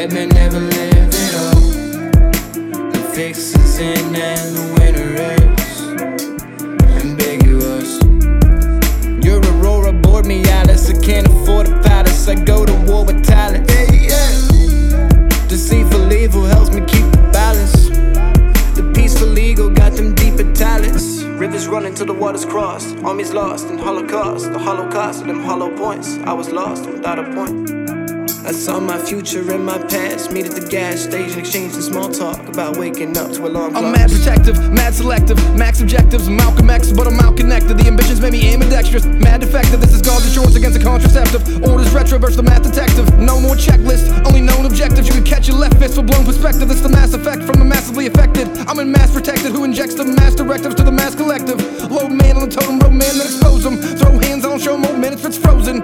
Dead men never live it all. The fix is in and the winner is ambiguous. You're Aurora Borealis, I can't afford a palace. I go to war with talent. Deceitful evil helps me keep the balance. The peaceful ego got them deeper talents. Rivers running till the waters crossed. Armies lost in Holocaust. The Holocaust of them hollow points. I was lost without a point. I saw my future and my past meet at the gas station, exchanging small talk about waking up to alarm clocks. I'm mad protective, mad selective, max objectives, Malcolm X, but I'm malconnected. The ambitions made me ambidextrous, mad defective. This is God's insurance against a contraceptive. Orders retroverse the math detective. No more checklist, only known objectives. You can catch your left fist for blown perspective. It's the mass effect from the massively affected. I'm in mass protected, who injects the mass directives to the mass collective. Low man on the totem, road man, then expose them. Throw hands, I don't show more minutes, it's frozen.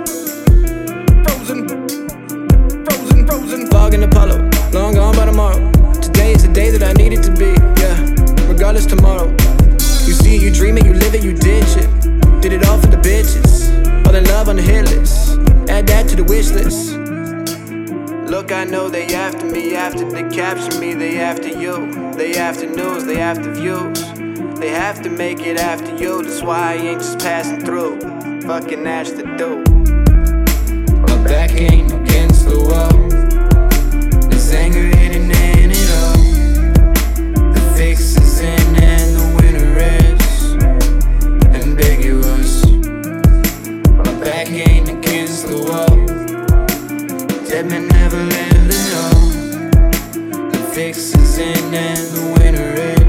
Frozen. Fog in Apollo, long gone by tomorrow. Today is the day that I need it to be, yeah, regardless tomorrow. You see it, you dream it, you live it, you ditch it. Did it all for the bitches, all the love on the hit list. Add that to the wish list. Look, I know they after me, after they capture me. They after you, they after news, they after views. They have to make it after you, that's why I ain't just passing through. Fucking ash to do. My back ain't against the wall. There's anger hidden in it all. The fix is in and the winner is ambiguous. My back ain't against the wall. Dead men never live it all. The fix is in and the winner is